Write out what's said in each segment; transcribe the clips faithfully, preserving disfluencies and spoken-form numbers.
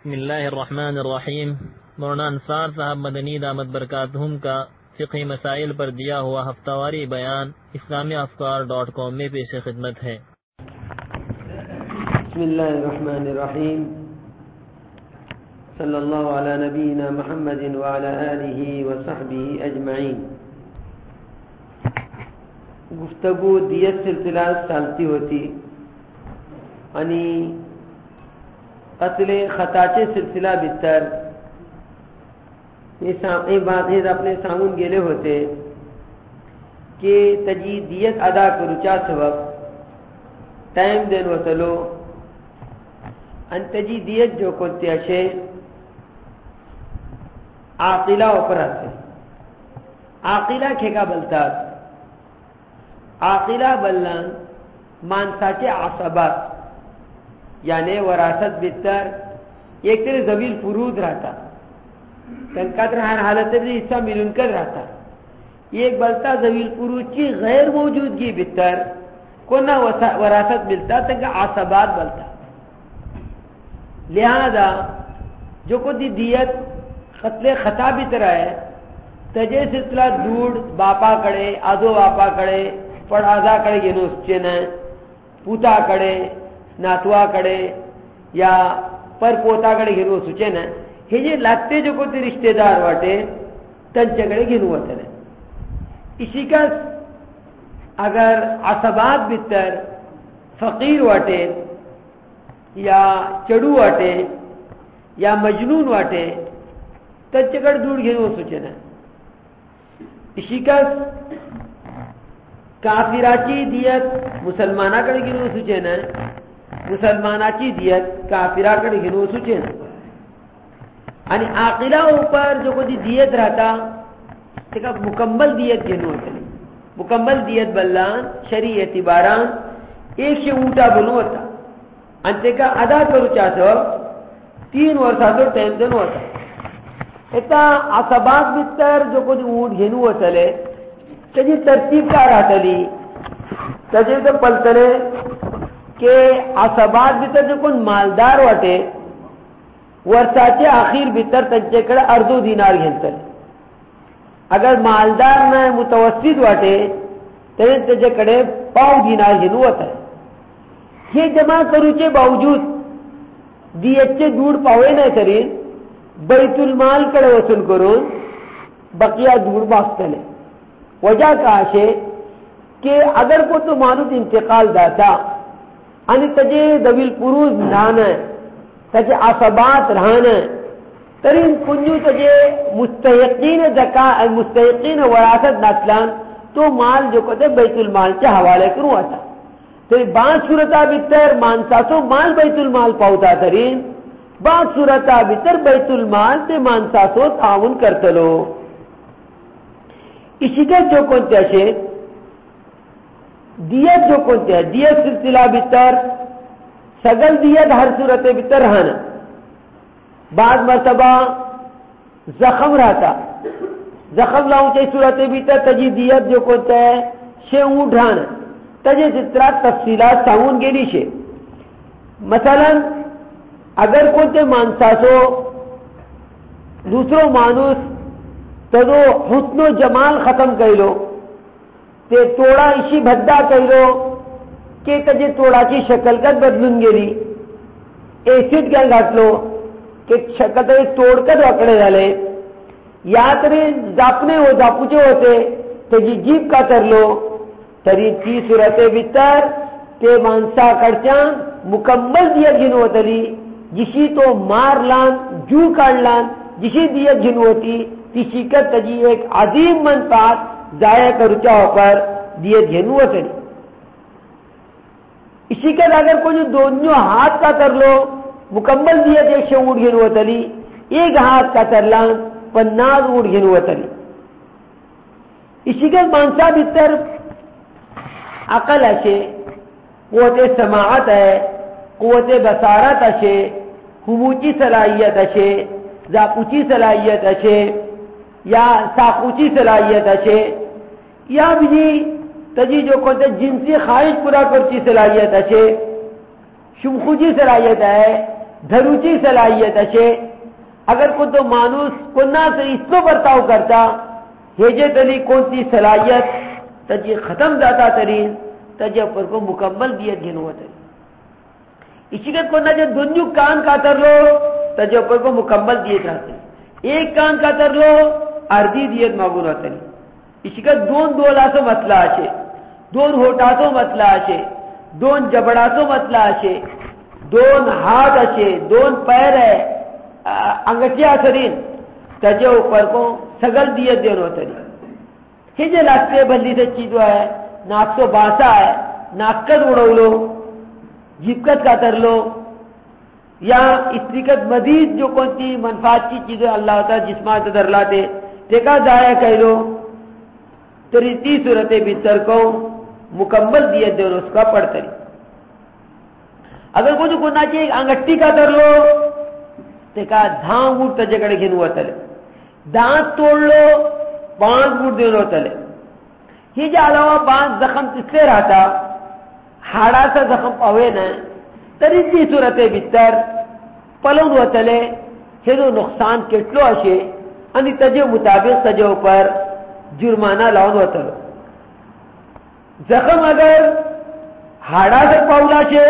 بسم اللہ الرحمن الرحیم۔ مولانا انصار صاحب مدنی دامت برکاتہم کا فقہی مسائل پر دیا ہوا ہفتہ واری بیان اسلامی افکار ڈاٹ کام میں پیش خدمت ہے۔ بسم اللہ الرحمن الرحیم، صلی اللہ علی نبینا محمد وعلی آلہ وصحبہ اجمعین۔ گفتگو دیت سلسلہ سالتی ہوتی یعنی قتل خطاچے سلسلہ بتر یہ بات اپنے سامون گیلے ہوتے کہ تجی دیت ادا کرو چا سبب ٹائم دین وصلو ان تجی دیت جو کنتے اشے عاقلہ اوپر آتے عاقلہ کھیگا بلتا عاقلہ بلن مانساچے عصبات یعنی وراثت بہتر ایک طرح ذویل فروض رہتا تن قدر ہر حالت میں حصہ ملن کر رہتا ایک بلتا ذویل فروض کی غیر موجودگی بہتر کو نہ وراثت ملتا تن کا عصبات بلتا۔ لہذا جو کو دی دیت قتل خطا بہتر ہے تجے سلسلہ دوڑ باپا کڑے آدھو باپا کڑے پڑھازا کڑے گنوس چین پوتا کڑے ناتوا کڑے یا پر پوتا کڑے گھنو سوچے نا یہ لگتے جو کو رشتے دار واٹے تن چگڑے گھنو ہوتے ہیں۔ اسی کا اگر عصبات بتر فقیر واٹے یا چڑو واٹے یا مجنون واٹے تن چگڑ دور گھنو سوچے نا۔ اسی کا کافراچی دیت مسلمانہ کڑے گھنو سوچے نا مسلماناچی دیت کافرہ کڑے گھنو سوچے نا۔ یعنی عاقلہ اوپر جو کو دی دیت رہتا تکا مکمل دیت گھنو ہوتا مکمل دیت بلان شریع اعتباران ایک شے اونٹا بنو ہوتا انتے کا ادا کرو چاہتا تین ورساتو ٹائم دنو ہوتا اتا عصبات بتر جو کو دی اونٹ گھنو ہوتا لے تجھے ترتیب کا رہتا لی تجھے تو پلتلے کہ عصبات بتر جو کن مالدار واٹے ورساچے آخیر بتر تجھے کڑا اردو دینار گھنتل اگر مالدار نہ متوسط واٹے تجھے کڑے پاؤ دینار گھنو ہوتا ہے۔ یہ جمع کروچے باوجود دیچے دوڑ پاوے نہ ترین بیت المال کڑے وصول کرون بقیہ دوڑ باستلے۔ وجہ کاشے کہ اگر کو تو مانوت انتقال داتا ان تجے دویل پروز نانا تجے عصبات رہانا ترین کنجو تجے مستحقین زکا مستحقین وراثت نسلان تو مال جو کہتے بیت المال کے حوالے کروں آتا تو بعض صورتہ بتر مانساسو مال بیت المال پاؤتا ترین بعض صورتہ بتر بیت المال تے مانساسو تعاون کرتلو۔ اسی کا جو کنتے ہیں دیت جو کنتے ہیں دیت سلسلہ بتر سگل دیت ہر صورت بتر رہنا بعض مرتبہ زخم رہتا زخم لاؤں چاہی صورت بتر تجی دیت جو کنتے ہیں شے اونٹ رہنا تجی سترہ تفصیلات ساون کے لیے مثلا اگر کنتے مانساسو دوسروں مانوس تو حسن و جمال ختم کر لو تے توڑا اسی بھدا کر لو کہ تجھے توڑا کی شکل کا بدلن گیلی ایسڈ کیا گھٹ لو کہ شکل تجھے توڑ کر اکڑے ڈالے یا ترے زاپنے ہو زاپوچے ہوتے تجھے جیب کا کر لو تری تی صورت بتر تے مانسا کرچان مکمل دیت گھنو ہوتلی جسی تو مار لان جو کاڑ لان جسی دیت گھنو ہوتی تیسی کا تجی ایک عظیم منفعت ضائع کرچا ہو پر دیت گھنو ہوتلی۔ اسی کا اگر کوئی دونوں ہاتھ کا کر لو مکمل دیت ایک شے اونٹ گھنو ہوتلی ایک ہاتھ کا کر لان پناز اونٹ گھنو ہوتلی۔ اسی کا مانسا بتر عقل اشے قوت سماعت ہے قوت بصارت اشے حموچی صلاحیت اشے زاپوچی صلاحیت اشے یا ساقوچی صلاحیت اشے یا بھی تجی جو کہتے جنسی خواہش پورا کرتی صلاحیت اشے شمخوجی صلاحیت ہے دھروچی صلاحیت اچھے اگر کو تو مانوس کنہ سے اس کو برتاؤ کرتا ہیجے تلی کون سی صلاحیت تجھے ختم داتا ترین تجھے پر کو مکمل دیت گھنو تری اسی کے کنہ جو دنیو کان کا تر لو تجھے پر کو مکمل دیت رہتے ایک کان کا تر لو اردی دیت مغون تری اسی کا دون دولاسو مسئلہ آچے دون ہوٹاسو مسئلہ آچے دون جبڑاسو مسئلہ آچے دون ہاتھ آچے دون پیر ہے انگٹیا سرین تجھے اوپر کو سگل دیت دینو تری ہجے لاستے بندی سے چیزو ہے ناکسو باسا ہے ناکت اڑو لو جبکت کا تر لو یا استریکت مزید جو کون سی منفعات کی چیزیں اللہ تعالی جسمات در لاتے ٹیکا دایا کہہ لو تری تی صورت بہتر کو مکمل دیت دینو اس کا پڑھ تری اگر کچھ کرنا چاہیے انگٹی کا تر لو ٹیکا دھان گوٹ تجگڑ گھنو تلے دانت توڑ لو پانچ گوٹ دینو تلے یہ جو علاوہ پانچ زخم اس سے رہتا ہاڑا سا زخم پوے نہ تریتی صورت بہتر پلون و تلے ہدو نقصان کٹلو اشے انی تجے مطابق تجے پر جرمانہ لاؤن و تلو زخم اگر ہاڑا سے پولا شے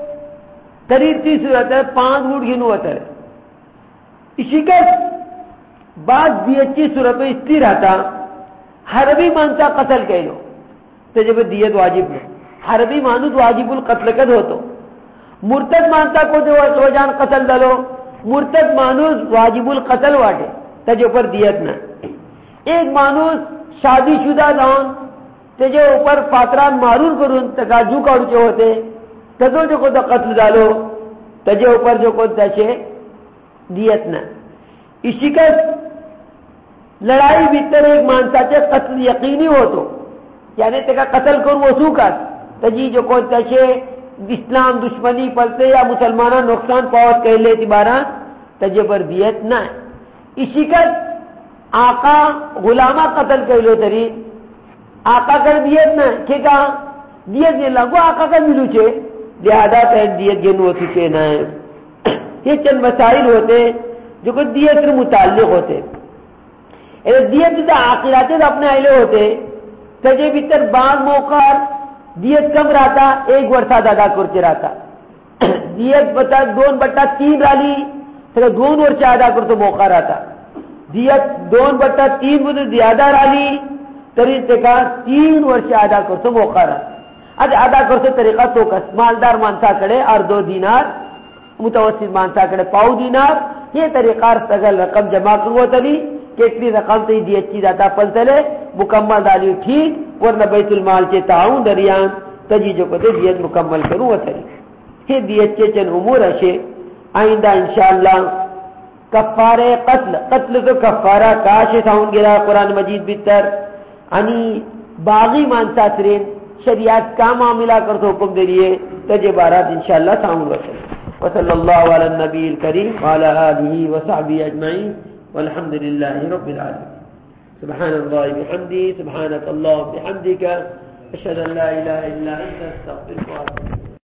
تریتی صورت پانچ گوٹ گھنو و تلے اسی کا بعد دیتی صورت استی رہتا حربی مانتا قتل کہہ لو تو جب دیت واجب ہے حربی مانوس واجب القتل قد ہو تو مرتد مانتا کو جو وجان قتل دلو مرتد مانوس واجب القتل واٹے تجھے اوپر دیت نہ ایک مانوس شادی شدہ دان تجھے اوپر پاتران معرور کرون تکاجو کاڑچے ہوتے تجھے جو کو دا قتل دالو تجھے اوپر جو کو دشے دیت نہ اسی کا لڑائی بھیتر ایک مانسا چے قتل یقینی ہو تو یعنی تکا قتل کر وصو کا تجی جو کو تشے اسلام دشمنی پلتے یا مسلمانہ نقصان پہنچ کہہ لیتی بارہ تجھے پر دیت نہ اسی کا آقا غلامہ قتل کہہ لو تری آقا کر دیت نہ کہ کہا دیت نہیں لگو آقا کا ملو چھے لہذا تین دیت گنو سکے نہ یہ چند مسائل ہوتے جو کہ دیت سے متعلق ہوتے دیت دا آخراتے اپنے اہلے ہوتے تجھے بھیتر بعض موقع دیت کم رہتا ایک ورسہ ادا کرتے رہتا دیت بتا دون بٹا تین رالی پھر دون ورسہ ادا کرتے موقع رہتا دیت دون بٹا تین بدھ زیادہ رالی طریقے کا تین ورسہ ادا کرتے موقع رہتا آج ادا کرتے طریقہ تو کس مالدار مانسا کڑے اور دو دینار متوسط مانسا کڑے پاؤ دینار یہ طریقہ سگل رقم جمع کرو تلی کتنی رقم تی دی اچھی داتا پلتلے مکمل دالی ٹھیک ورنہ بیت المال کے تعاون دریان تجی جو کتے دیت مکمل کروں وطلی یہ دیت کے چند امور اشے آئندہ انشاءاللہ کفار قتل قتل تو کفارہ کاشے تاؤن گرا قرآن مجید بیتر انی باغی مانسا سرین شریعت کا معاملہ کرتا حکم دے لیے تجے بارات انشاءاللہ تاؤن وطلی وصلی اللہ علی النبی الکریم وعلی آلہ وصحبہ اجمعین والحمد لله رب العالمين سبحان الله بحمده سبحانك الله بحمدك أشهد أن لا إله إلا أنت أستغفرك وأتوب إليك